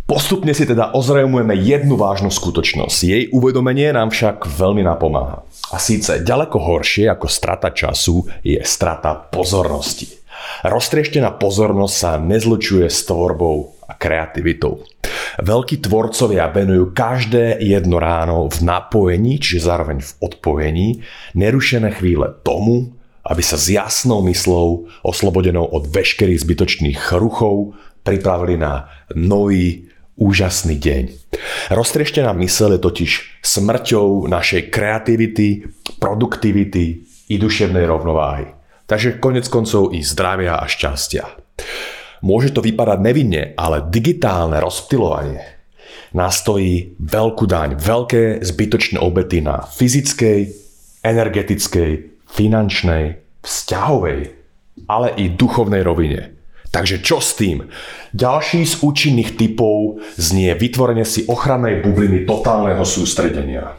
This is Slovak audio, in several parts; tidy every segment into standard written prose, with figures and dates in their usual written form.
Postupne si teda ozrejmujeme jednu vážnu skutočnosť. Jej uvedomenie nám však veľmi napomáha. A síce ďaleko horšie ako strata času je strata pozornosti. Roztrieštená pozornosť sa nezlučuje s tvorbou a kreativitou. Veľkí tvorcovia venujú každé jedno ráno v napojení, čiže zároveň v odpojení, nerušené chvíle tomu, aby sa s jasnou myslou, oslobodenou od veškerých zbytočných ruchov, pripravili na nový, úžasný deň. Roztrieštená myseľ je totiž smrťou našej kreativity, produktivity i duševnej rovnováhy. Takže konec koncov i zdravia a šťastia. Môže to vypadať nevinne, ale digitálne rozptylovanie nás stojí veľkú daň, veľké zbytočné obety na fyzickej, energetickej, finančnej, vzťahovej, ale i duchovnej rovine. Takže čo s tým? Ďalší z účinných typov znie vytvorenie si ochrannej bubliny totálneho sústredenia.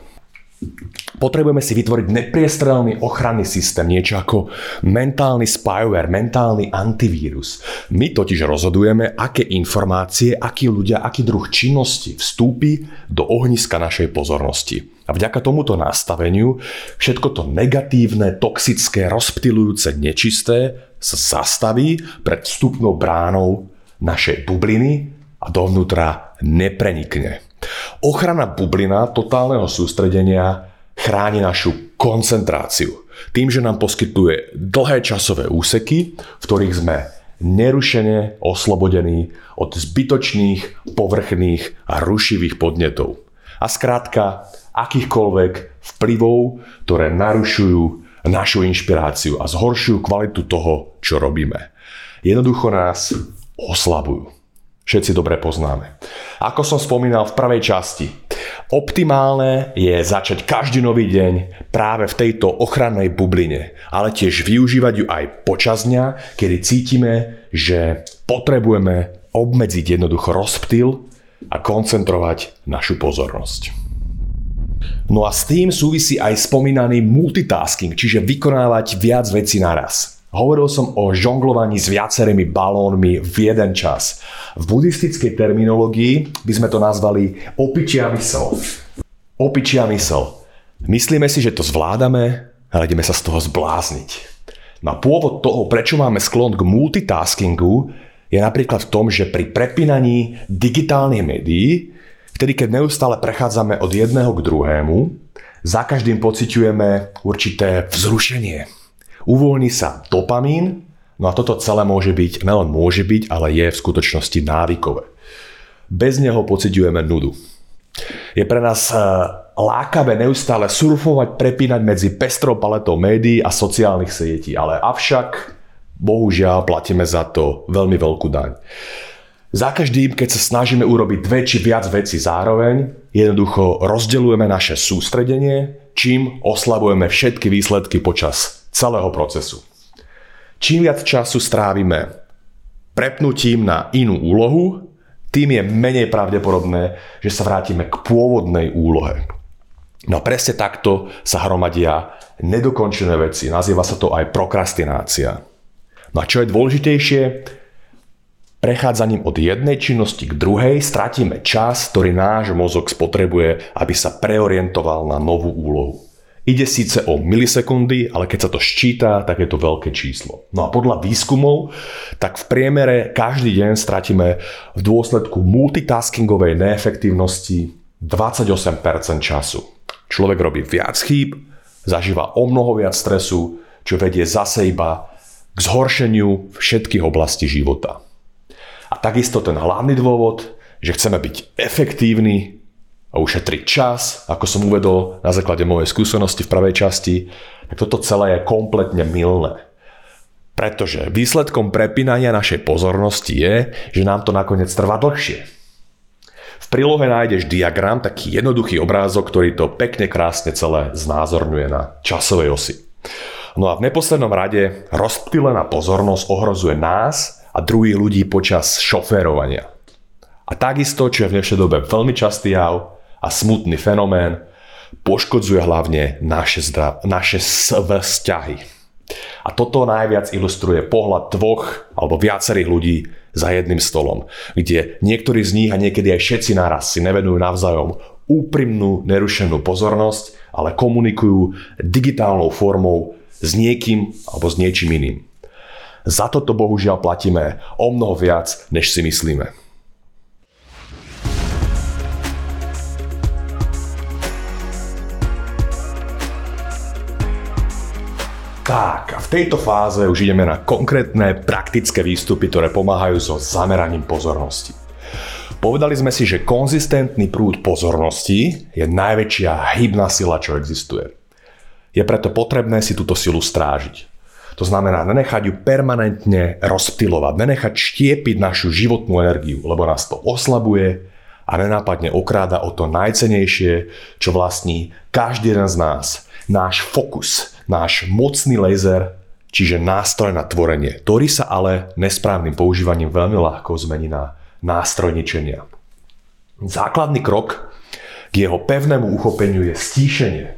Potrebujeme si vytvoriť nepriestrelný ochranný systém, niečo ako mentálny spyware, mentálny antivírus. My totiž rozhodujeme, aké informácie, akí ľudia, aký druh činnosti vstúpi do ohniska našej pozornosti. A vďaka tomuto nastaveniu všetko to negatívne, toxické, rozptylujúce, nečisté sa zastaví pred vstupnou bránou našej bubliny a dovnútra neprenikne. Ochrana bublina totálneho sústredenia chráni našu koncentráciu tým, že nám poskytuje dlhé časové úseky, v ktorých sme nerušene oslobodení od zbytočných, povrchných a rušivých podnetov. A skrátka akýchkoľvek vplyvov, ktoré narušujú našu inšpiráciu a zhoršujú kvalitu toho, čo robíme. Jednoducho nás oslabujú. Všetci dobre poznáme. Ako som spomínal v prvej časti, optimálne je začať každý nový deň práve v tejto ochrannej bubline, ale tiež využívať ju aj počas dňa, kedy cítime, že potrebujeme obmedziť jednoducho rozptyl a koncentrovať našu pozornosť. No a s tým súvisí aj spomínaný multitasking, čiže vykonávať viac vecí naraz. Hovoril som o žonglovaní s viacerými balónmi v jeden čas. V buddhistickej terminológii by sme to nazvali opičia mysel. Opičia mysel. Myslíme si, že to zvládame, ale ideme sa z toho zblázniť. No pôvod toho, prečo máme sklon k multitaskingu, je napríklad v tom, že pri prepínaní digitálnych médií, vtedy keď neustále prechádzame od jedného k druhému, za každým pociťujeme určité vzrušenie. Uvoľní sa dopamín, no a toto celé môže byť, nelen môže byť, ale je v skutočnosti návykové. Bez neho pociťujeme nudu. Je pre nás lákavé neustále surfovať, prepínať medzi pestrou paletou médií a sociálnych sietí, ale avšak, bohužiaľ, platíme za to veľmi veľkú daň. Za každým, keď sa snažíme urobiť dve či viac vecí zároveň, jednoducho rozdeľujeme naše sústredenie, čím oslabujeme všetky výsledky počas celého procesu. Čím viac času strávime prepnutím na inú úlohu, tým je menej pravdepodobné, že sa vrátime k pôvodnej úlohe. No presne takto sa hromadia nedokončené veci. Nazýva sa to aj prokrastinácia. No a čo je dôležitejšie, prechádzaním od jednej činnosti k druhej stratíme čas, ktorý náš mozog spotrebuje, aby sa preorientoval na novú úlohu. Ide síce o milisekundy, ale keď sa to ščíta, tak je to veľké číslo. No a podľa výskumov, tak v priemere každý deň stratíme v dôsledku multitaskingovej neefektívnosti 28% času. Človek robí viac chýb, zažíva o mnoho viac stresu, čo vedie zase iba k zhoršeniu všetkých oblastí života. A takisto ten hlavný dôvod, že chceme byť efektívni a ušetriť čas, ako som uvedol na základe mojej skúsenosti v prvej časti, tak toto celé je kompletne mylné. Pretože výsledkom prepínania našej pozornosti je, že nám to nakoniec trvá dlhšie. V prílohe nájdeš diagram, taký jednoduchý obrázok, ktorý to pekne krásne celé znázorňuje na časovej osi. No a v neposlednom rade rozptýlená pozornosť ohrozuje nás a druhých ľudí počas šoférovania. A takisto, čo je v dnešnej dobe veľmi častý jav a smutný fenomén, poškodzuje hlavne naše vzťahy. A toto najviac ilustruje pohľad dvoch alebo viacerých ľudí za jedným stolom, kde niektorí z nich a niekedy aj všetci naraz si nevenujú navzájom úprimnú, nerušenú pozornosť, ale komunikujú digitálnou formou s niekým alebo s niečím iným. Za toto bohužiaľ platíme o mnoho viac, než si myslíme. Tak, a v tejto fáze už ideme na konkrétne praktické výstupy, ktoré pomáhajú so zameraním pozornosti. Povedali sme si, že konzistentný prúd pozornosti je najväčšia hybná sila, čo existuje. Je preto potrebné si túto silu strážiť. To znamená nenechať ju permanentne rozptylovať, nenechať štiepiť našu životnú energiu, lebo nás to oslabuje a nenápadne okráda o to najcennejšie, čo vlastní každý jeden z nás. Náš fokus, náš mocný laser, čiže nástroj na tvorenie, ktorý sa ale nesprávnym používaním veľmi ľahko zmení na nástroj ničenia. Základný krok k jeho pevnému uchopeniu je stíšenie.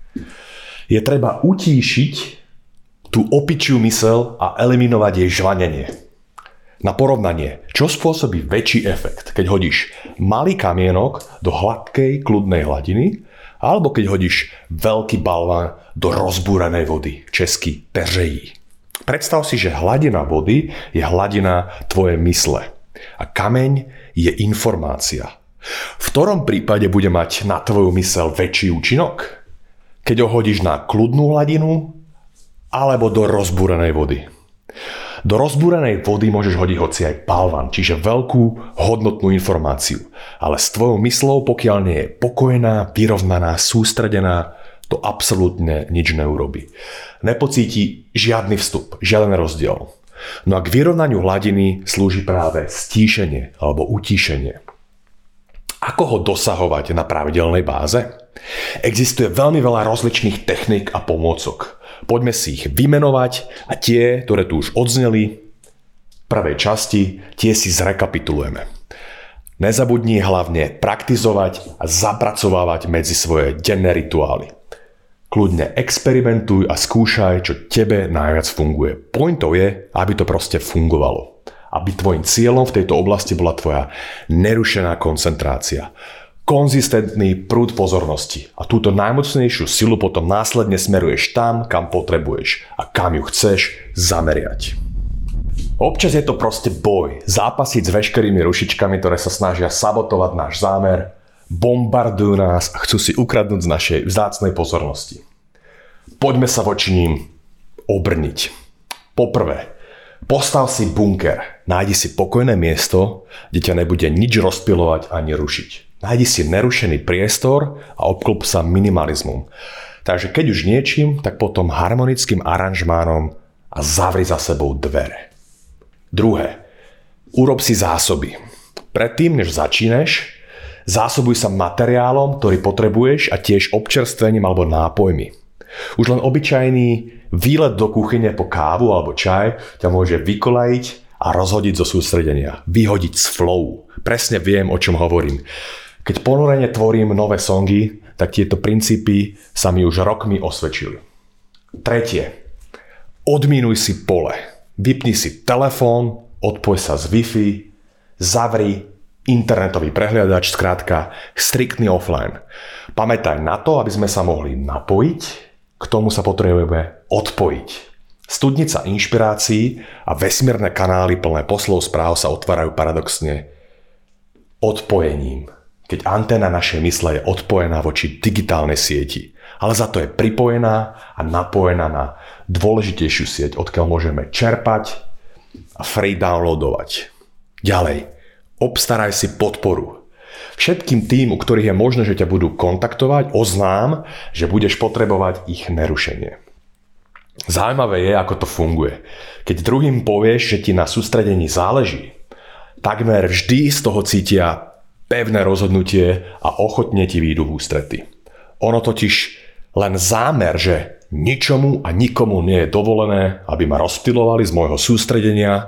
Je treba utíšiť tú opičiu myseľ a eliminovať jej žvanenie. Na porovnanie, čo spôsobí väčší efekt, keď hodíš malý kamienok do hladkej, kľudnej hladiny, alebo keď hodíš veľký balván do rozbúranej vody, česky peřejí. Predstav si, že hladina vody je hladina tvojej mysle a kameň je informácia. V ktorom prípade bude mať na tvoju myseľ väčší účinok? Keď ho hodíš na kľudnú hladinu alebo do rozbúranej vody. Do rozbúranej vody môžeš hodiť hoci aj balvan, čiže veľkú hodnotnú informáciu. Ale s tvojou myslou, pokiaľ nie je pokojná, vyrovnaná, sústredená, to absolútne nič neurobí. Nepocíti žiadny vstup, žiaden rozdiel. No a k vyrovnaniu hladiny slúži práve stíšenie alebo utíšenie. Ako ho dosahovať na pravidelnej báze? Existuje veľmi veľa rozličných techník a pomôcok. Poďme si ich vymenovať a tie, ktoré tu už odzneli v prvej časti, tie si zrekapitulujeme. Nezabudni hlavne praktizovať a zapracovávať medzi svoje denné rituály. Kľudne experimentuj a skúšaj, čo tebe najviac funguje. Pointou je, aby to proste fungovalo. Aby tvojim cieľom v tejto oblasti bola tvoja nerušená koncentrácia. Konzistentný prúd pozornosti a túto najmocnejšiu silu potom následne smeruješ tam, kam potrebuješ a kam ju chceš zameriať. Občas je to proste boj, zápasiť s veškerými rušičkami, ktoré sa snažia sabotovať náš zámer, bombardujú nás a chcú si ukradnúť z našej vzácnej pozornosti. Poďme sa voči ním obrniť. Poprvé, postav si bunker, nájdi si pokojné miesto, kde ťa nebude nič rozpylovať ani rušiť. Nájdi si nerušený priestor a obklop sa minimalizmom. Takže keď už niečím, tak potom harmonickým aranžmánom a zavri za sebou dvere. Druhé, urob si zásoby. Predtým, než začíneš, zásobuj sa materiálom, ktorý potrebuješ a tiež občerstvením alebo nápojmi. Už len obyčajný výlet do kuchyne po kávu alebo čaj ťa môže vykolajiť a rozhodiť zo sústredenia. Vyhodiť z flow. Presne viem, o čom hovorím. Keď ponurene tvorím nové songy, tak tieto princípy sa mi už rokmi osvedčili. Tretie. Odminuj si pole. Vypni si telefón, odpoj sa z Wi-Fi, zavri internetový prehliadač, skrátka striktný offline. Pamätaj na to, aby sme sa mohli napojiť, k tomu sa potrebujeme odpojiť. Studnica inšpirácií a vesmírne kanály plné poslov správ sa otvárajú paradoxne odpojením. Keď anténa našej mysle je odpojená voči digitálnej sieti, ale za to je pripojená a napojená na dôležitejšiu sieť, odkiaľ môžeme čerpať a free downloadovať. Ďalej, obstaraj si podporu. Všetkým tým, u ktorých je možné, že ťa budú kontaktovať, oznám, že budeš potrebovať ich nerušenie. Zaujímavé je, ako to funguje. Keď druhým povieš, že ti na sústredení záleží, takmer vždy z toho cítia pevné rozhodnutie a ochotne ti výjdu v ústrety. Ono totiž len zámer, že ničomu a nikomu nie je dovolené, aby ma rozptylovali z môjho sústredenia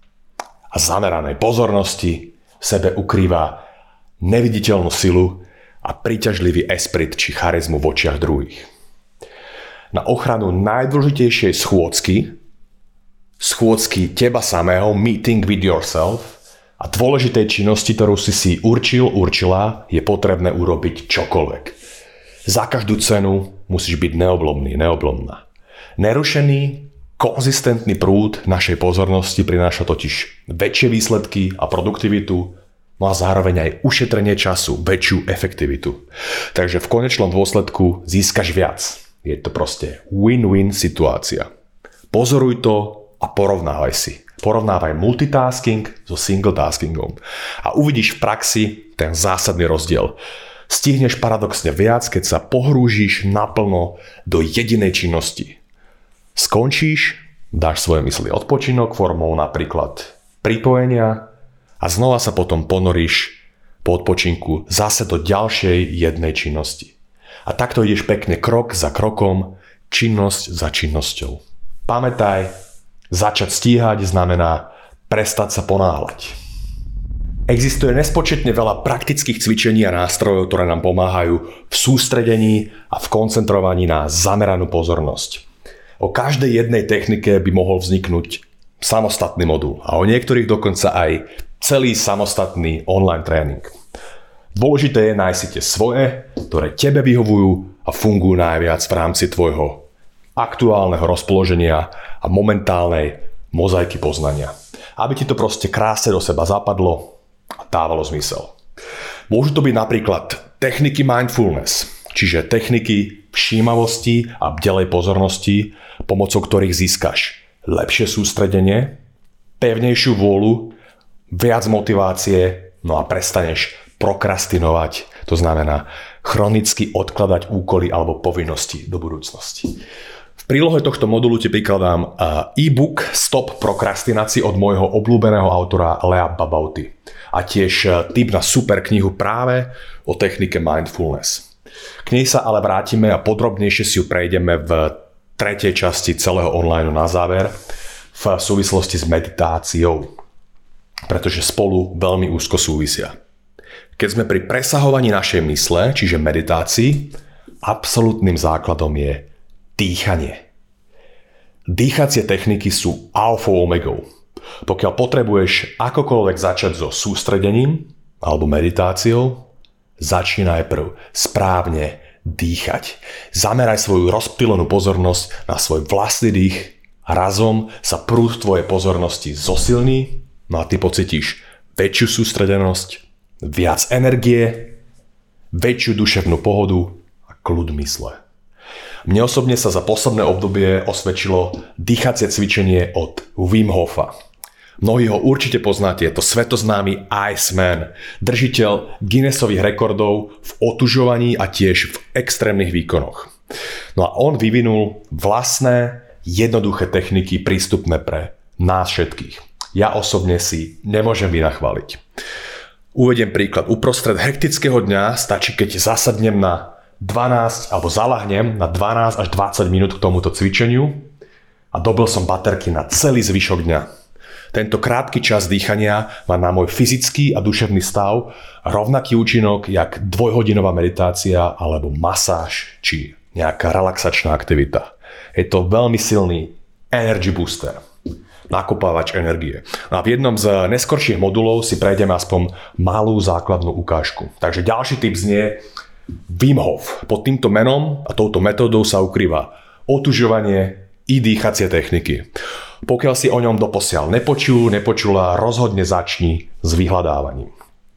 a zameranej pozornosti, v sebe ukrýva neviditeľnú silu a príťažlivý esprit či charizmu v očiach druhých. Na ochranu najdôležitejšej schôdzky schôdzky teba samého, meeting with yourself, a dôležitej činnosti, ktorú si určila, je potrebné urobiť čokoľvek. Za každú cenu musíš byť neoblomná. Nerušený, konzistentný prúd našej pozornosti prináša totiž väčšie výsledky a produktivitu, no a zároveň aj ušetrenie času, väčšiu efektivitu. Takže v konečnom dôsledku získaš viac. Je to proste win-win situácia. Pozoruj to a porovnávaj si. Porovnávaj multitasking so singletaskingom a uvidíš v praxi ten zásadný rozdiel. Stihneš paradoxne viac, keď sa pohrúžiš naplno do jedinej činnosti. Skončíš, dáš svoje mysli odpočinok formou napríklad pripojenia a znova sa potom ponoríš po odpočinku zase do ďalšej jednej činnosti. A takto ideš pekne krok za krokom, činnosť za činnosťou. Pamätaj, začať stíhať znamená prestať sa ponáhľať. Existuje nespočetne veľa praktických cvičení a nástrojov, ktoré nám pomáhajú v sústredení a v koncentrovaní na zameranú pozornosť. O každej jednej technike by mohol vzniknúť samostatný modul a o niektorých dokonca aj celý samostatný online tréning. Dôležité je nájsť si tie svoje, ktoré tebe vyhovujú a fungujú najviac v rámci tvojho aktuálneho rozpoloženia a momentálnej mozaiky poznania. Aby ti to proste krásne do seba zapadlo a dávalo zmysel. Môžu to byť napríklad techniky mindfulness, čiže techniky všímavosti a bdelej pozornosti, pomocou ktorých získaš lepšie sústredenie, pevnejšiu vôľu, viac motivácie, no a prestaneš prokrastinovať, to znamená chronicky odkladať úkoly alebo povinnosti do budúcnosti. V prílohe tohto modulu ti prikladám e-book Stop prokrastinácii od môjho obľúbeného autora Lea Babauty a tiež tip na super knihu práve o technike mindfulness. K nej sa ale vrátime a podrobnejšie si ju prejdeme v tretej časti celého online na záver v súvislosti s meditáciou, pretože spolu veľmi úzko súvisia. Keď sme pri presahovaní našej mysle, čiže meditácii, absolútnym základom je dýchanie. Dýchacie techniky sú alfou omegou. Pokiaľ potrebuješ akokoľvek začať so sústredením alebo meditáciou, začni najprv správne dýchať. Zameraj svoju rozptýlenú pozornosť na svoj vlastný dých a razom sa prúd tvojej pozornosti zosilní, no a ty pocítiš väčšiu sústredenosť, viac energie, väčšiu duševnú pohodu a kľud mysle. Mne osobne sa za posledné obdobie osvedčilo dýchacie cvičenie od Wim Hofa. Mnohí ho určite poznáte, je to svetoznámy Iceman, držiteľ Guinnessových rekordov v otužovaní a tiež v extrémnych výkonoch. No a on vyvinul vlastné, jednoduché techniky prístupné pre nás všetkých. Ja osobne si nemôžem vynachváliť. Uvediem príklad. Uprostred hektického dňa stačí, keď zasadnem na 12 alebo zalahnem na 12 až 20 minút k tomuto cvičeniu a dobil som baterky na celý zvyšok dňa. Tento krátky čas dýchania má na môj fyzický a duševný stav rovnaký účinok jak dvojhodinová meditácia alebo masáž či nejaká relaxačná aktivita. Je to veľmi silný energy booster, nakopávač energie. No a v jednom z neskorších modulov si prejdeme aspoň malú základnú ukážku. Takže ďalší tip znie Wim Hof. Pod týmto menom a touto metódou sa ukrýva otužovanie i dýchacie techniky. Pokiaľ si o ňom doposiaľ nepočula, rozhodne začni s vyhľadávaním.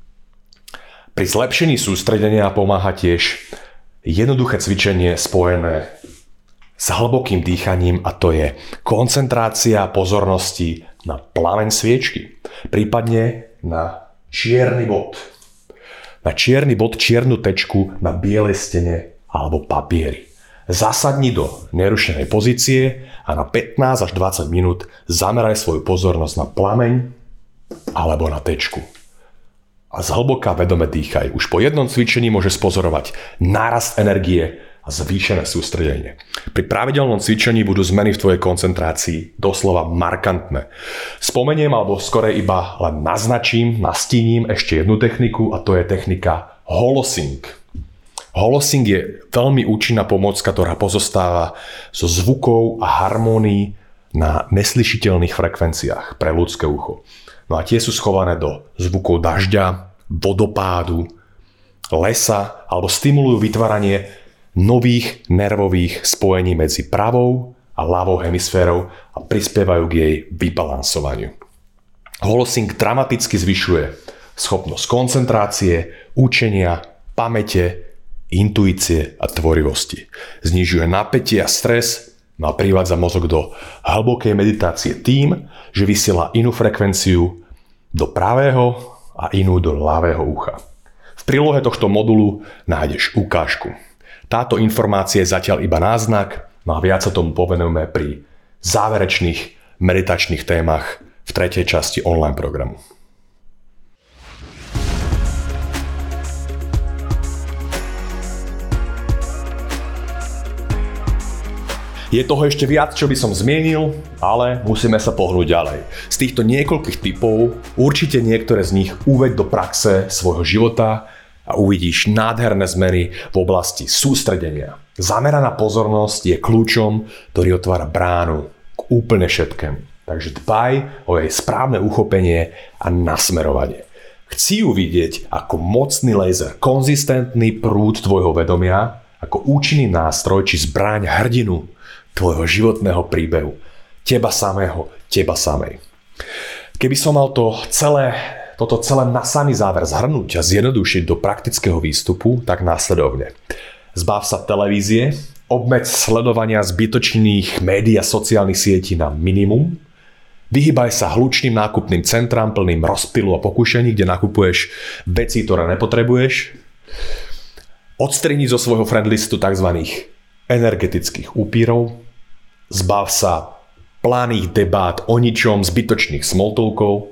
Pri zlepšení sústredenia pomáha tiež jednoduché cvičenie spojené s hlbokým dýchaním a to je koncentrácia pozornosti na plameň sviečky, prípadne na čierny bod. Na čierny bod, čiernu tečku na bielej stene alebo papieri. Zasadni do nerušenej pozície a na 15 až 20 minút zameraj svoju pozornosť na plameň alebo na tečku. A zhlboka vedome dýchaj. Už po jednom cvičení môžeš pozorovať nárast energie a zvýšené sústredenie. Pri pravidelnom cvičení budú zmeny v tvojej koncentrácii doslova markantné. Spomeniem alebo skorej iba len nastíním ešte jednu techniku a to je technika Holosync. Holosync je veľmi účinná pomôcka, ktorá pozostáva zo zvukov a harmónií, na neslyšiteľných frekvenciách pre ľudské ucho. No a tie sú schované do zvukov dažďa, vodopádu, lesa alebo stimulujú vytváranie nových nervových spojení medzi pravou a ľavou hemisférou a prispievajú k jej vybalansovaniu. Holosync dramaticky zvyšuje schopnosť koncentrácie, učenia, pamäte, intuície a tvorivosti. Znižuje napätie a stres, no a privádza mozog do hlbokej meditácie tým, že vysiela inú frekvenciu do pravého a inú do ľavého ucha. V prílohe tohto modulu nájdeš ukážku. Táto informácia je zatiaľ iba náznak, no a viac sa tomu povenujeme pri záverečných meditačných témach v 3. časti online programu. Je toho ešte viac, čo by som zmienil, ale musíme sa pohnúť ďalej. Z týchto niekoľkých typov určite niektoré z nich uveď do praxe svojho života a uvidíš nádherné zmeny v oblasti sústredenia. Zameraná pozornosť je kľúčom, ktorý otvára bránu k úplne všetkému. Takže dbaj o jej správne uchopenie a nasmerovanie. Chci ju vidieť ako mocný laser, konzistentný prúd tvojho vedomia, ako účinný nástroj či zbraň hrdinu tvojho životného príbehu. Teba samého, teba samej. Keby som mal toto celé na samý záver zhrnúť a zjednodušiť do praktického výstupu, tak následovne. Zbav sa televízie, obmeď sledovania zbytočných médií a sociálnych sietí na minimum, vyhýbaj sa hlučným nákupným centrám plným rozptylu a pokúšení, kde nakupuješ veci, ktoré nepotrebuješ, odstrini zo svojho friendlistu tzv. Energetických upírov, zbav sa planých debát o ničom, zbytočných smalltalkov,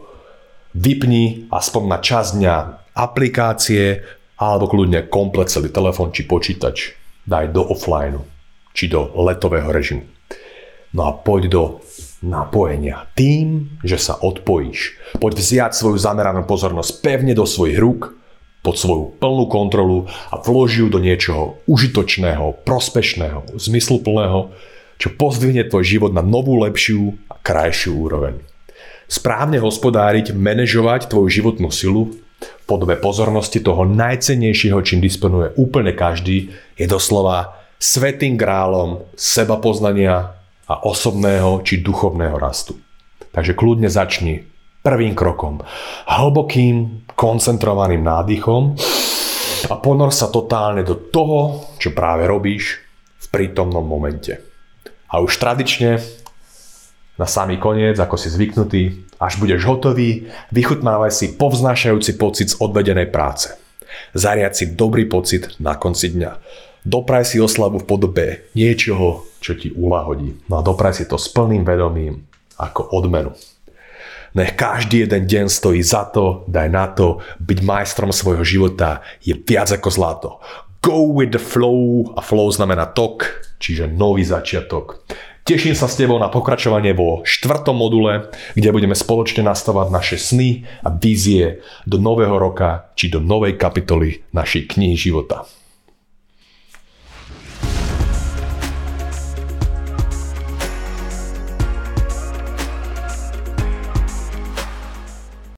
vypni aspoň na časť dňa aplikácie alebo kľudne komplet celý telefón či počítač daj do offline či do letového režimu. No a poď do napojenia tým, že sa odpojíš. Poď vziať svoju zameranú pozornosť pevne do svojich rúk, pod svoju plnú kontrolu a vloží ju do niečoho užitočného, prospešného, zmysluplného, čo pozdvihne tvoj život na novú, lepšiu a krajšiu úroveň. Správne hospodáriť, manažovať tvoju životnú silu v podobe pozornosti toho najcennejšieho, čím disponuje úplne každý, je doslova svätým grálom sebapoznania a osobného či duchovného rastu. Takže kľudne začni prvým krokom, hlbokým, koncentrovaným nádychom a ponor sa totálne do toho, čo práve robíš v prítomnom momente. A už tradične, na samý koniec, ako si zvyknutý, až budeš hotový, vychutnávaj si povznášajúci pocit z odvedenej práce. Zariaď si dobrý pocit na konci dňa. Dopraj si oslavu v podobe niečoho, čo ti uľahodí. No a dopraj si to s plným vedomím ako odmenu. Nech každý jeden deň stojí za to, daj na to, byť majstrom svojho života je viac ako zlato. Go with the flow, a flow znamená tok, čiže nový začiatok. Teším sa s tebou na pokračovanie vo 4. module, kde budeme spoločne nastavovať naše sny a vízie do nového roka či do novej kapitoly našej knihy života.